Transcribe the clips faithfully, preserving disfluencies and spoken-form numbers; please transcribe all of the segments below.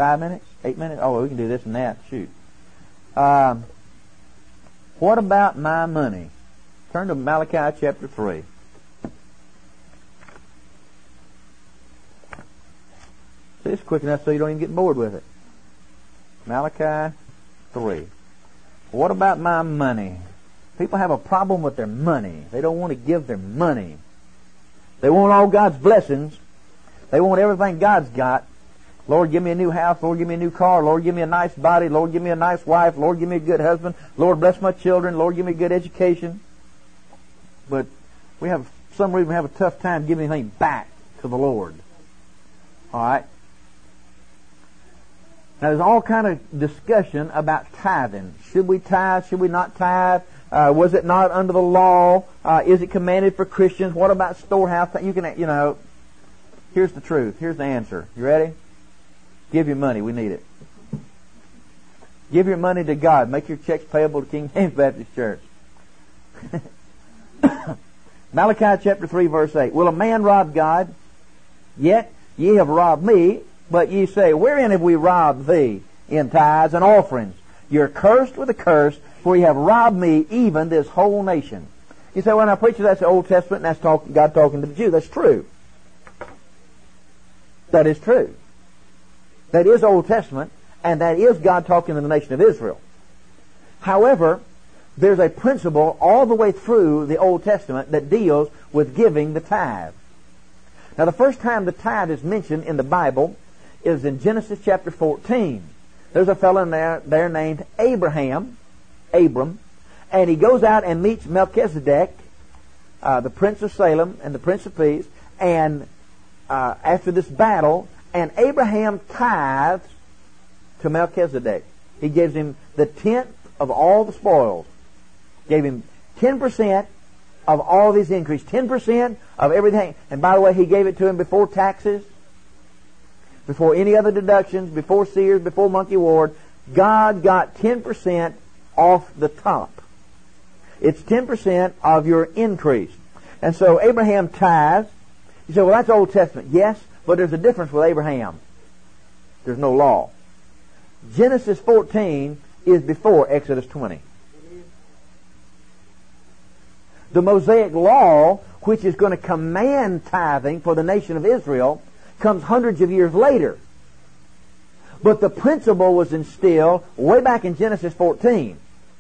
Five minutes? Eight minutes? Oh, well, we can do this and that. Shoot. Um, what about my money? Turn to Malachi chapter three. See, it's quick enough so you don't even get bored with it. Malachi three. What about my money? People have a problem with their money. They don't want to give their money. They want all God's blessings. They want everything God's got. Lord, give me a new house. Lord, give me a new car. Lord, give me a nice body. Lord, give me a nice wife. Lord, give me a good husband. Lord, bless my children. Lord, give me a good education. But we have, for some reason, we have a tough time giving anything back to the Lord. All right? Now, there's all kind of discussion about tithing. Should we tithe? Should we not tithe? Uh, was it not under the law? Uh, is it commanded for Christians? What about storehouse? You can, you know, here's the truth. Here's the answer. You ready? Give your money. We need it. Give your money to God. Make your checks payable to King James Baptist Church. Malachi chapter three, verse eight. Will a man rob God? Yet ye have robbed me. But ye say, wherein have we robbed thee? In tithes and offerings. You're cursed with a curse, for ye have robbed me, even this whole nation. You say, well, now, preacher, that's the Old Testament, and that's talk, God talking to the Jew. That's true. That is true. That is Old Testament, and that is God talking to the nation of Israel. However, there's a principle all the way through the Old Testament that deals with giving the tithe. Now, the first time the tithe is mentioned in the Bible is in Genesis chapter fourteen. There's a fellow in there, there named Abraham, Abram, and he goes out and meets Melchizedek, uh, the prince of Salem and the prince of peace, and uh, after this battle, and Abraham tithes to Melchizedek. He gives him the tenth of all the spoils. Gave him ten percent of all of his increase, ten percent of everything. And by the way, he gave it to him before taxes, before any other deductions, before Sears, before Monkey Ward. God got ten percent off the top. It's ten percent of your increase. And so Abraham tithes. You say, well, that's Old Testament. Yes, but there's a difference with Abraham. There's no law. Genesis fourteen is before Exodus twenty. The Mosaic Law, which is going to command tithing for the nation of Israel, comes hundreds of years later. But the principle was instilled way back in Genesis fourteen.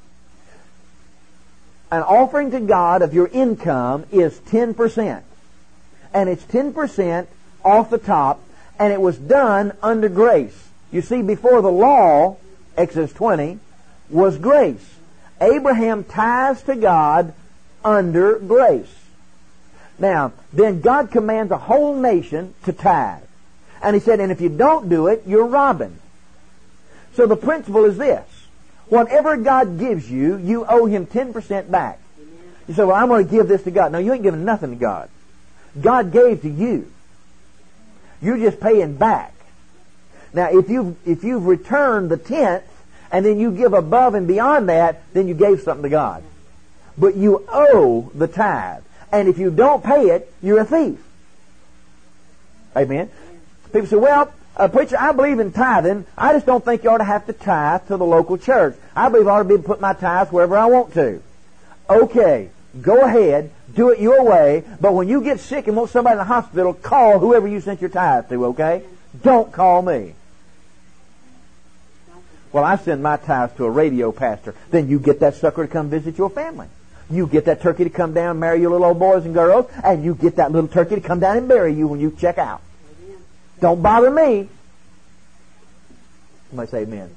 An offering to God of your income is ten percent. And it's ten percent off the top, and it was done under grace. You see, before the law, Exodus twenty, was grace. Abraham tithes to God under grace. Now, then God commands a whole nation to tithe. And he said, and if you don't do it, you're robbing. So the principle is this. Whatever God gives you, you owe Him ten percent back. You say, well, I'm going to give this to God. No, you ain't giving nothing to God. God gave to you. You're just paying back. Now, if you've, if you've returned the tenth, and then you give above and beyond that, then you gave something to God. But you owe the tithe. And if you don't pay it, you're a thief. Amen? People say, well, uh, preacher, I believe in tithing. I just don't think you ought to have to tithe to the local church. I believe I ought to be able to put my tithes wherever I want to. Okay, go ahead, do it your way, but when you get sick and want somebody in the hospital, call whoever you sent your tithe to, okay? Don't call me. Well, I send my tithes to a radio pastor. Then you get that sucker to come visit your family. You get that turkey to come down and marry your little old boys and girls, and you get that little turkey to come down and bury you when you check out. Amen. Don't bother me. Somebody say amen.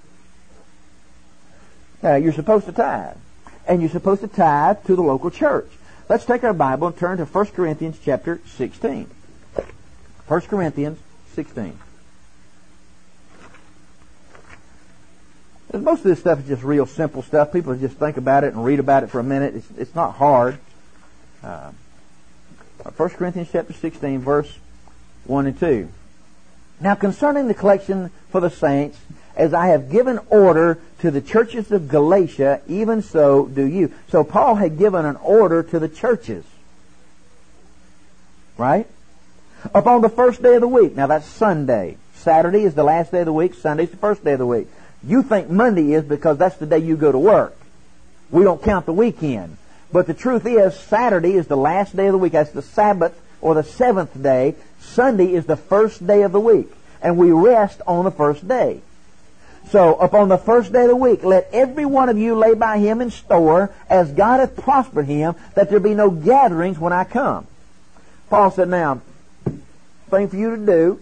Now, you're supposed to tithe. And you're supposed to tithe to the local church. Let's take our Bible and turn to First Corinthians chapter sixteen. First Corinthians sixteen. Most of this stuff is just real simple stuff. People just think about it and read about it for a minute. It's, it's not hard. Uh, First Corinthians chapter sixteen, verse one and two. Now concerning the collection for the saints, as I have given order to the churches of Galatia, even so do you. So Paul had given an order to the churches. Right? Upon the first day of the week. Now that's Sunday. Saturday is the last day of the week. Sunday's the first day of the week. You think Monday is because that's the day you go to work. We don't count the weekend. But the truth is, Saturday is the last day of the week. That's the Sabbath, or the seventh day. Sunday is the first day of the week. And we rest on the first day. So, upon the first day of the week, let every one of you lay by him in store, as God hath prospered him, that there be no gatherings when I come. Paul said, now, thing for you to do,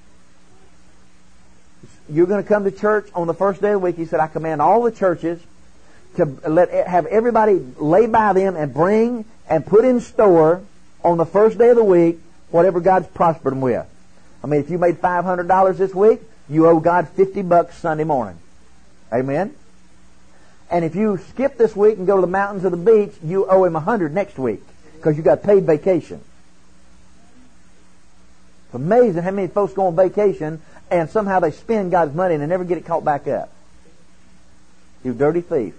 you're going to come to church on the first day of the week. He said, I command all the churches to let have everybody lay by them and bring and put in store on the first day of the week whatever God's prospered them with. I mean, if you made five hundred dollars this week, you owe God fifty bucks Sunday morning. Amen? And if you skip this week and go to the mountains or the beach, you owe him one hundred next week because you got paid vacation. It's amazing how many folks go on vacation and somehow they spend God's money and they never get it caught back up. You dirty thief.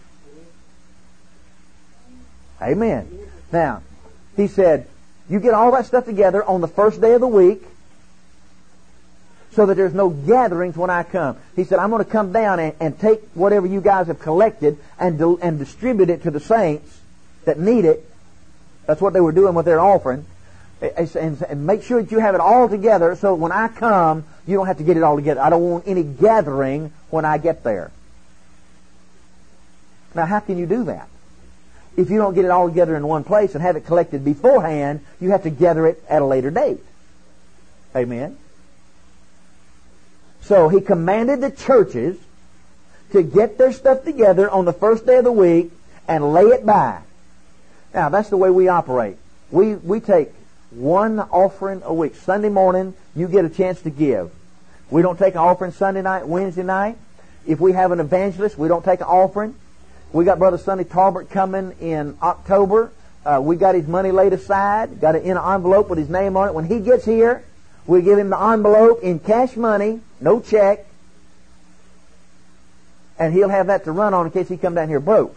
Amen. Now, he said, you get all that stuff together on the first day of the week so that there's no gatherings when I come. He said, I'm going to come down and, and take whatever you guys have collected and, do, and distribute it to the saints that need it. That's what they were doing with their offering. And, and make sure that you have it all together so when I come, you don't have to get it all together. I don't want any gathering when I get there. Now, how can you do that? If you don't get it all together in one place and have it collected beforehand, you have to gather it at a later date. Amen? So he commanded the churches to get their stuff together on the first day of the week and lay it by. Now, that's the way we operate. We, we take one offering a week. Sunday morning, you get a chance to give. We don't take an offering Sunday night, Wednesday night. If we have an evangelist, we don't take an offering. We got Brother Sonny Talbert coming in October. Uh, we got his money laid aside, got it in an envelope with his name on it. When he gets here, we give him the envelope in cash money, no check, and he'll have that to run on in case he come down here broke.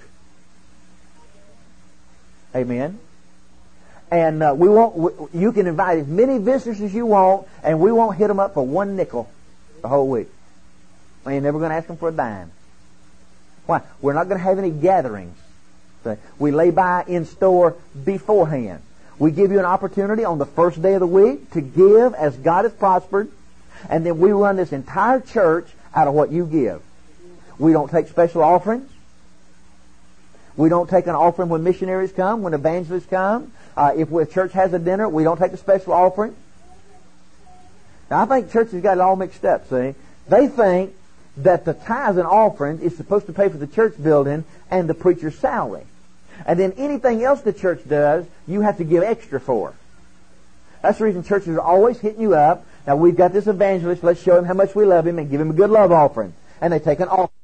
Amen. And uh, we won't. You can invite as many visitors as you want, and we won't hit them up for one nickel the whole week. We ain't never going to ask them for a dime. Why? We're not going to have any gatherings. We lay by in store beforehand. We give you an opportunity on the first day of the week to give as God has prospered, and then we run this entire church out of what you give. We don't take special offerings. We don't take an offering when missionaries come, when evangelists come. Uh, if a church has a dinner, we don't take a special offering. Now, I think churches got it all mixed up, see? They think that the tithes and offerings is supposed to pay for the church building and the preacher's salary. And then anything else the church does, you have to give extra for. That's the reason churches are always hitting you up. Now, we've got this evangelist. Let's show him how much we love him and give him a good love offering. And they take an offering.